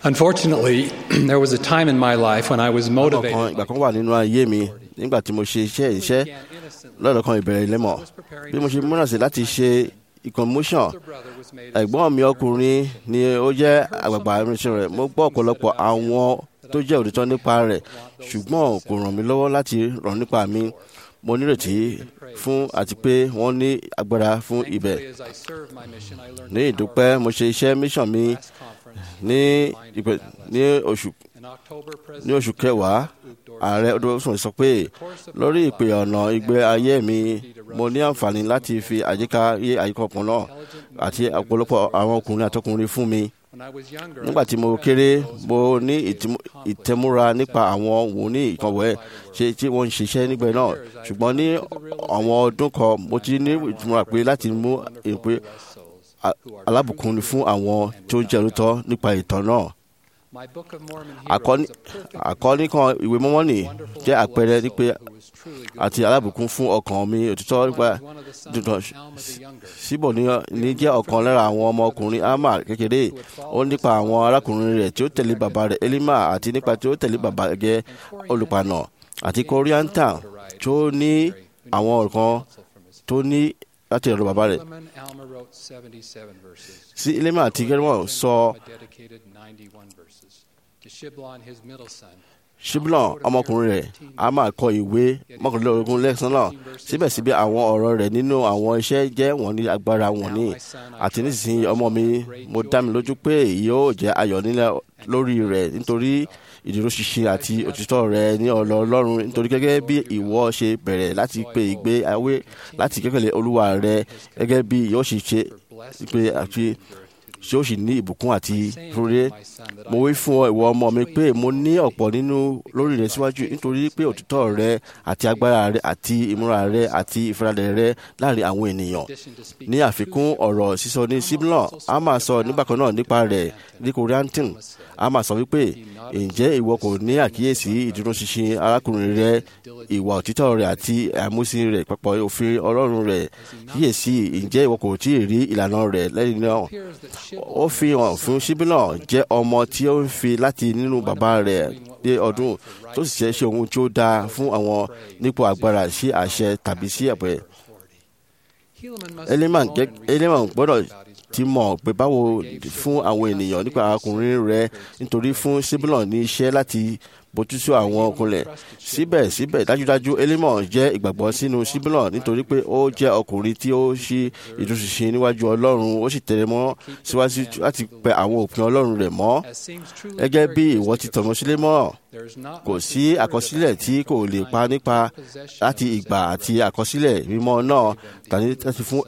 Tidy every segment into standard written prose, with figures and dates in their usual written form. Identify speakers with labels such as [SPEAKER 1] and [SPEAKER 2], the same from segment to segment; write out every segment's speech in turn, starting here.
[SPEAKER 1] Unfortunately, there was a time in my life when I was motivated.
[SPEAKER 2] ìgbà kan wà nínú ayé mi nígbà tí mo ṣe iṣẹ́ lọ́dọ̀ kan ìbẹ̀rẹ̀ ìlẹ́mọ̀ bí mo ṣe múra sí láti ṣe ìkọ̀mọ́ṣàn ẹ̀gbọ́n mi ọkùnrin ni ó jẹ́ àgbààgbà irinṣẹ́ rẹ̀. Mo gbọ́ ọ̀pọ̀lọpọ̀ àwọn tó jẹ́ òtítọ́ nípa rẹ̀ ṣùgbọ́n kò ràn mí lọ́wọ́ láti ràn nípa mi. Mo nírètí fún àti pé wọ́n ní agbára fún ibẹ̀. Ní ìdúpẹ́ mo ṣe iṣẹ́ mission mi ní oṣù kẹwàá. Ààrẹ Odòsùn sọ pé lórí ìpè ọ̀nà ìgbé ayé mi mo ní àǹfààní láti fi àyíká kan náà àti ọ̀pọ̀lọpọ̀ àwọn ọkùnrin àtọkùnrin fún mi. Nígbà tí mo kéré mo ní ìtẹ́múra nípa àwọn wòlíì ìkànwẹ́ tí wọ́n ń ṣiṣẹ́ nígbà náà ṣùgbọ́n ní àwọn ọdún kan mo ti ní ìtẹ́múra pé láti mú ìpè alábùkún fún àwọn tó ń jẹ́ òtítọ́ nípa ìtàn náà. Àkọ́ní kan ìwé Mọ́mọ́nì jẹ́ àpẹẹrẹ nípa àti alábùkún fún ọkàn mi òtítọ́ nípa dùdàn. Síbò ní jẹ́ ọ̀kan lára àwọn ọmọkùnrin Amar kékeré. Ó nípa àwọn arákùnrin rẹ̀ tí ó tẹ̀lé bàbá rẹ̀ Elima àti nípa tí ó tẹ̀lé bàbá gẹ́ olùpànà àti Kóríáńtà tó ní àwọn ọ̀kan tó ní láti ọ̀dọ̀ bàbá rẹ̀. Sí Elima àti Gẹ́rẹ́mọ̀ sọ Ṣíbílọ̀n ọmọkùnrin rẹ̀ a máa kọ ìwé mọ́kànlélógún lẹ́sàn náà. Síbẹ̀síbẹ̀ àwọn ọ̀rọ̀ rẹ̀ nínú àwọn iṣẹ́ jẹ́ wọ́n ní agbára wọn ní. Àti nísinsìnyí ọmọ mi mo dá mi lójú pé yóò jẹ́ ayọ̀ nílẹ̀ lórí rẹ̀ nítorí ìdúróṣinṣin àti òtítọ́ rẹ̀ ní ọ̀nà Ọlọ́run. Nítorí gẹ́gẹ́ bí ìwọ ṣe bẹ̀rẹ̀ láti pe ìgbé ayé láti kékeré Olúwa rẹ̀ gẹ́gẹ́ bí yóò ṣe ṣe pé àti ṣé ó sì ní ìbùkún àti fúnrẹ́. Mo wí fún ọ ìwọ ọmọ mi pé mo ní ọ̀pọ̀ nínú lórí rẹ síwájú nítorí pé òtítọ́ rẹ àti agbára rẹ àti ìmúra rẹ àti ìfaradà rẹ láàrin àwọn ènìyàn. Ní àfikún ọ̀rọ̀ sísọ ní Ṣíbílọ̀n a máa sọ nígbàkan náà nípa rẹ̀ ní Kóríáńtì. A máa sọ wípé ǹjẹ́ ìwọ kò ní àkíyèsí ìdúróṣinṣin arákùnrin rẹ ìwà òtítọ́ rẹ̀ àti àmúsìn rẹ̀ papọ̀ òfin Ọlọ́run rẹ̀ kíyèsí ǹjẹ́ ìwọ kò tí ì rí ìlànà rẹ̀ lẹ́yìn náà. Ó fi hàn fún Ṣíbílọ̀n jẹ́ ọmọ tí ó ń fi láti nínú bàbá rẹ̀ dé ọdún tó sì ṣe ohun tí ó dáa fún àwọn nípò agbára sí àṣẹ tàbí sí àpẹẹrẹ. Eliman gbọ́dọ̀ ti mọ̀ pé báwo fún àwọn ènìyàn nípa arákùnrin rẹ̀ nítorí fún Ṣíbílọ̀n ní iṣẹ́ láti bójútó àwọn ọkùnrin. Síbẹ̀síbẹ̀ dájúdájú Eliman jẹ́ ìgbàgbọ́ sínú Ṣíbílọ̀n nítorí pé ó jẹ́ ọkùnrin tí ó ṣí ìdúróṣinṣin níwájú Ọlọ́run ó sì tẹ̀lé mọ́ síwájú láti pẹ àwọn òfin Ọlọ́run rẹ̀ mọ́. Gẹ́gẹ́ bí ìwọ ti tọ̀nà sílé mọ́ kò sí àkọsílẹ̀ tí kò lè pa nípa láti ìgbà àti àkọsílẹ̀ mímọ́ náà tàbí láti fún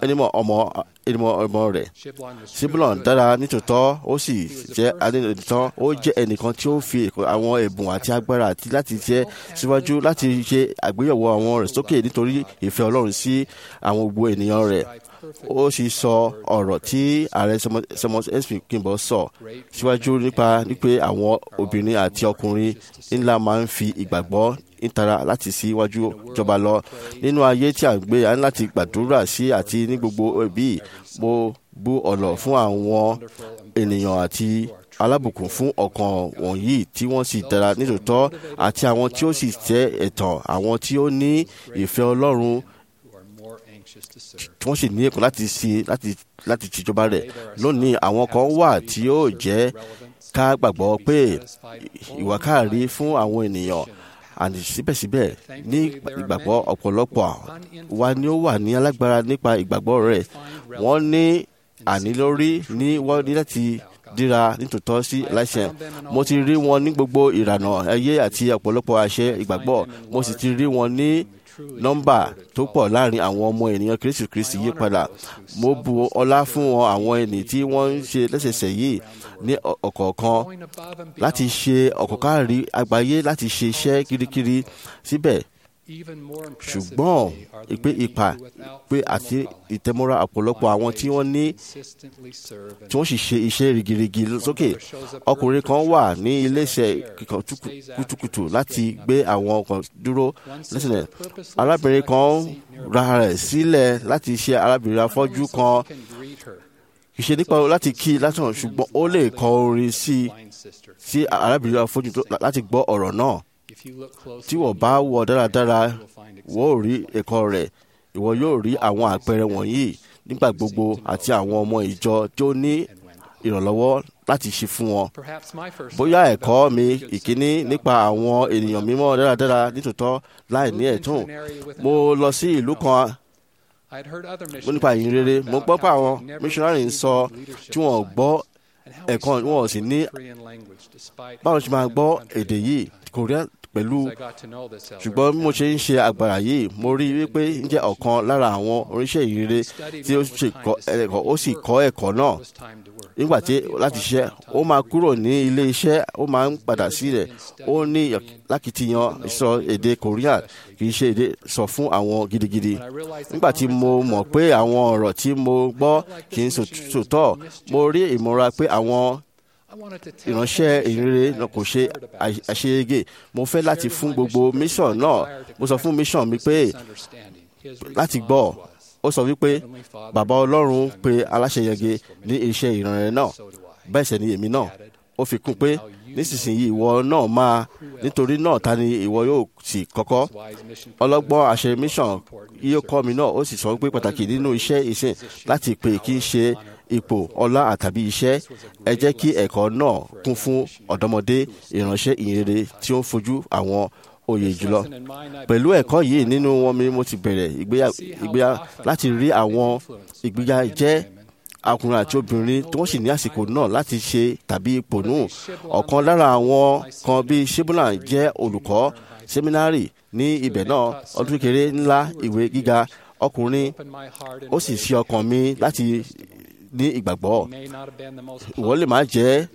[SPEAKER 2] ọmọ rẹ̀. Ṣíbílọ̀n dára nítòótọ́ ó sì jẹ́ adéǹtán. Ó jẹ́ ẹnìkan tí ó fi àwọn ẹ̀bùn àti agbára àti láti jẹ́ síwájú láti ṣe àgbéyẹ̀wò àwọn rẹ̀ sókè nítorí ìfẹ́ Ọlọ́run sí àwọn gbogbo ènìyàn rẹ̀. Ó sì sọ ọ̀rọ̀ tí ààrẹ Thomas S. Kimball sọ síwájú nípa pé àwọn obìnrin àti ọkùnrin ńlá máa ń fi ìgbàgbọ́ ìtara láti síwájú jọba lọ nínú ayé tí a ń gbé. A ní láti gbàdúrà sí àti ní gbogbo ẹbí mo bú ọ̀nà fún àwọn ènìyàn àti alábùkún fún ọkàn wọ̀nyí tí wọ́n sì dára nítòótọ́ àti àwọn tí ó sì jẹ́ ẹ̀tàn àwọn tí ó ní ìfẹ́ Ọlọ́run tí wọ́n sì ní ẹ̀kọ́ láti ṣèjọba rẹ̀. Lónìí àwọn kan wà tí yóò jẹ́ ká gbàgbọ́ pé ìwàkáàrí fún àwọn ènìyàn àti síbẹ̀síbẹ̀ ní ìgbàgbọ́ ọ̀pọ̀lọpọ̀ wa ni ó wà ní alágbára nípa ìgbàgbọ́ rẹ̀. Wọ́n ní ànílórí ní wọ́n ní láti díra nítòótọ́ sí aláìṣẹ̀. Mo ti rí wọn ní gbogbo ìlànà ayé àti ọ̀pọ̀lọpọ̀ àṣẹ ìgbàgbọ́. Mo sì ti rí wọn ní nọ́mbà tó pọ̀ láàrin àwọn ọmọ ènìyàn Kristi yí padà. Mo bu ọlá fún wọn àwọn ẹni tí wọ́n ń ṣe lẹ́sẹsẹ yìí ní ọ̀kọ̀ọ̀kan láti ṣe ọ̀kọ̀kárí àgbáyé láti ṣe iṣẹ́ kirikiri. Síbẹ̀ ṣùgbọ́n ìpè àti ìtẹ́mọ́ra ọ̀pọ̀lọpọ̀ àwọn tí wọ́n ní tí wọ́n sì ṣe iṣẹ́ rigirigi sókè. Ọkùnrin kan wà ní iléeṣẹ́ kùtùkùtù láti gbé àwọn ọkọ̀ dúró lẹ́sẹ̀. Arábìnrin kan ra rẹ̀ sílẹ̀ láti ṣe arábìnrin afọ́jú kan kì í ṣe nípa láti kí lásán, ṣùgbọ́n ó lè kọ orin sí arábìnrin afọ́jú láti gbọ́ ọ̀rọ̀ náà. Tí wọ́n bá wò dáradára, wọ́n ò rí ẹ̀kọ́ rẹ̀. Ìwọ yóò rí àwọn àpẹẹrẹ wọ̀nyí nígbà gbogbo àti àwọn ọmọ ìjọ tí ó ní ìrànlọ́wọ́ láti ṣe fún wọn. Bóyá ẹ̀kọ́ mi ìkíní nípa àwọn ènìyàn mímọ́ dáradára nítòótọ́ láì ní ẹ̀tún. Mo lọ sí ìlú kan nípa ìyìn rere. Mo gbọ́ pé àwọn missionary ń sọ tí wọ́n gbọ́ ẹ̀kọ́ wọn sì ní báwo ṣe máa gbọ́ èdè yìí Korean pẹ̀lú. Ṣùgbọ́n bí mo ṣe ń ṣe àgbàrá yìí, mo rí wípé ń jẹ́ ọ̀kan lára àwọn oníṣẹ́ ìrere tí ó sì kọ́ ẹ̀kọ́ náà. Nígbà tí láti ṣiṣẹ́, ó máa kúrò ní ilé iṣẹ́, ó máa ń padà sí rẹ̀. Ó ní lákìtìyàn sọ èdè Korean, kì í ṣe èdè sọ fún àwọn gidigidi. Nígbà tí mo mọ̀ pé àwọn ọ̀rọ̀ tí mo gbọ́ kì í sòtọ́, mo rí ìmọ̀ra pé àwọn ìránṣẹ́ ìrere kò ṣe àṣeyege. Mo fẹ́ láti fún gbogbo mission náà. Mo sọ fún mission mi pé láti gbọ́. Ó sọ wípé Bàbá Ọlọ́run pe aláṣeyege ní iṣẹ́ ìránṣẹ́ náà. Bẹ́ẹ̀ sì ni èmi náà. Ó fi kún pé nísinsìnyí ìwọ náà máa, nítorí náà ta ni ìwọ yóò sì kọ́kọ́. Ọlọ́gbọ́n àṣẹ mission yóò kọ́ mi náà. Ó sì sọ pé pàtàkì nínú iṣẹ́ ìsìn láti pè kí n ṣe ipò ọlá àtàbí iṣẹ́. Ẹ jẹ́ kí ẹ̀kọ́ náà kún fún ọ̀dọ́mọdé ìránṣẹ́ ìyìnrere tí ó ń fojú àwọn oyè jùlọ. Pẹ̀lú ẹ̀kọ́ yìí nínú wọn mi mo ti bẹ̀rẹ̀ ìgbéyà láti rí àwọn ìgbéga jẹ́ ọkùnrin àti obìnrin tí wọ́n sì ní àsìkò náà láti ṣe tàbí ipò nù. Ọ̀kan lára àwọn kan bíi Shibboleth jẹ́ olùkọ́ sẹ́mínárì ní ibẹ̀ náà. Ọdún kékeré ńlá ìwé gíga ọkùnrin. Ó sì ṣí ọkàn mi láti ní ìgbàgbọ́. Ìwọ lè má jẹ́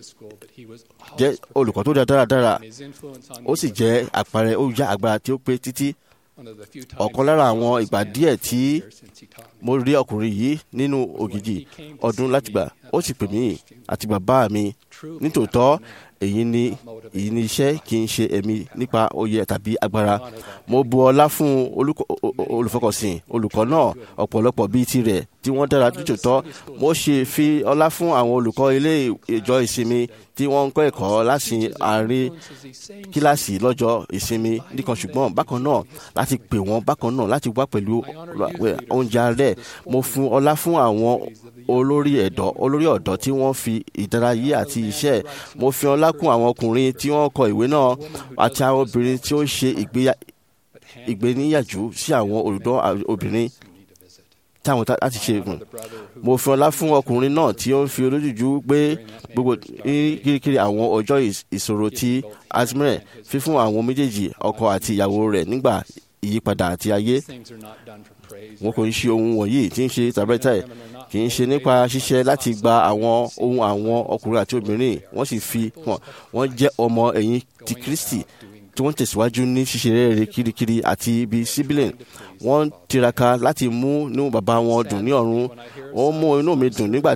[SPEAKER 2] olùkọ́ tó dáradára. Ó sì jẹ́ àpẹẹrẹ ó yá agbára tí ó pé títí. Ọ̀kan lára àwọn ìgbà díẹ̀ tí mo rí ọkùnrin yìí nínú ògìjì ọdún láti gbà. Ó sì pè mí àti bàbá mi. Nítòótọ́ èyí ni iṣẹ́ kì í ṣe ẹ̀mí nípa oyè tàbí agbára. Mo bu ọlá fún olùfọkànsìn olùkọ́ náà ọ̀pọ̀lọpọ̀ bíi tirẹ̀ tí wọ́n dára nítòótọ́. Mo ṣe fi ọlá fún àwọn olùkọ́ ilé ìjọ ìsinmi tí wọ́n ń kọ́ ẹ̀kọ́ láti àárín kíláàsì lọ́jọ́ ìsinmi nìkan, ṣùgbọ́n bákan náà láti pè wọ́n bákan náà láti wá pẹ̀lú oúnjẹ alẹ́. Mo fún ọlá fún àwọn olórí ọ̀dọ́ tí wọ́n fi ìdárayá àti iṣẹ́. Mo fi ọlá kún àwọn ọkùnrin tí wọ́n kọ ìwé náà àti àwọn obìnrin tí ó ṣe ìgbéníyàjú sí àwọn olùdó obìnrin táwọn láti ṣe ìgùn. Mo fi ọlá fún ọkùnrin náà tí ó ń fi olójújú gbé gbogbo kirikiri àwọn ọjọ́ ìṣòro tí Azmire fífún àwọn méjèèjì ọkọ àti ìyàwó rẹ̀ nígbà ìyípadà àti ayé. Wọn kò ń ṣe ohun wọ̀nyí tí ń ṣe tàbẹ́tẹ̀, kì í ṣe nípa ṣíṣe láti gba àwọn ohun àwọn ọkùnrin àti obìnrin. Wọ́n sì fi hàn wọ́n jẹ́ ọmọ ẹ̀yìn ti Kristi tí wọ́n tẹ̀síwájú ní ṣíṣe rere kirikiri àti ibi Sibilin. Wọ́n tiraka láti mú inú bàbá wọn dùn ní ọ̀run. Ó mú inú mi dùn nígbà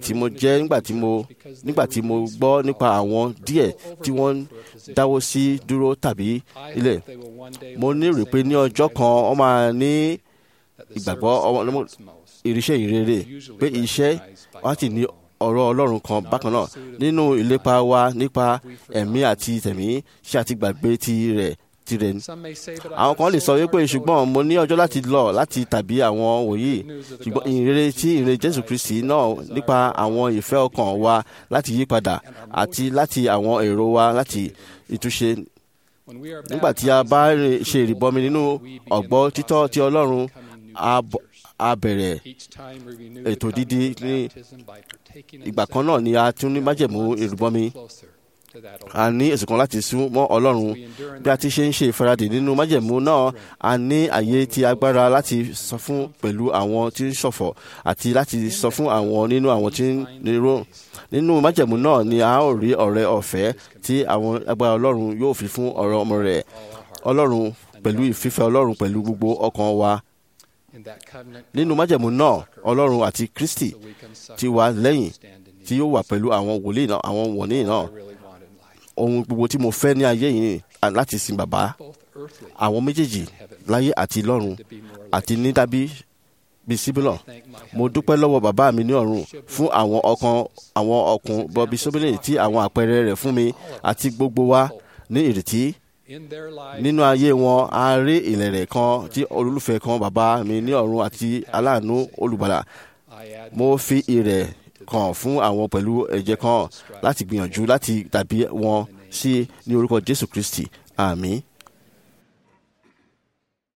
[SPEAKER 2] tí mo gbọ́ nípa àwọn díẹ̀ tí wọ́n dáwọ́ sí dúró tàbí ilẹ̀. Mo ní rò pé ní ọjọ́ kan wọ́n máa ní ìgbàgbọ́ ìríṣẹ́ ìrere pé iṣẹ́ wá ti ní ọ̀rọ̀ Ọlọ́run kan bákan náà nínú ìlépa wa nípa ẹ̀mí àti tẹ̀mí ṣé àti gbàgbé tirẹ̀. Àwọn kan lè sọ wípé ṣùgbọ́n mo ní ọjọ́ láti lọ láti tàbí àwọn wòyí. Ṣùgbọ́n ìrere Jésù Kristi náà nípa àwọn ìfẹ́ ọkàn wa láti yí padà àti láti àwọn èrò wa láti ìtúnṣe. Nígbà tí a bá ṣe ìrìbọmi nínú ọ̀gbọ́ títọ́ ti Ọlọ́run, a bẹ̀rẹ̀ ètò dídí ní ìgbà kan náà ni a tún ní májẹ̀mú ìrìbọmi. A ní èsì kan láti sún mọ́ Ọlọ́run. Bí a ti ṣe ń ṣe ìfaradì nínú májẹ̀mú náà, a ní àyè tí agbára láti sọ fún pẹ̀lú àwọn tí ń ṣọ̀fọ̀ àti láti sọ fún àwọn nínú àwọn tí ń nírò. Nínú májẹ̀mú náà ni a ó rí ọ̀rẹ́ ọ̀fẹ́ tí àwọn agbára Ọlọ́run yóò fi fún ọ̀rọ̀ ọmọ rẹ̀. Ọlọ́run pẹ̀lú ìfífẹ́ Ọlọ́run pẹ̀lú gbogbo ọkàn wa. Nínú májẹ̀mú náà, Ọlọ́run àti Kristi ti wà lẹ́yìn tí yóò wà pẹ̀lú àwọn wòlíì náà, àwọn wọ̀nyí náà. Ohun gbogbo tí mo fẹ́ ní ayé yìí láti sin bàbá, àwọn méjèèjì láyé àti lọ́run, àti ní dábí bíi síbílọ̀. Mo dúpẹ́ lọ́wọ́ bàbá mi ní ọ̀run fún àwọn ọkùn Bobby Sobelin tí àwọn àpẹẹrẹ rẹ̀ fún mi àti gbogbo wa ní ìrètí. Nínú ayé wọn a rí ìlẹ̀rẹ̀ kan tí olólùfẹ́ kan bàbá mi ní ọ̀run àti aláàánú olùgbàlà. Mo fi ìrẹ̀ kan fún àwọn pẹ̀lú ẹ̀jẹ̀ kan láti gbìyànjú láti dàbí wọn sí ní orúkọ Jésù Kristi. Àmín.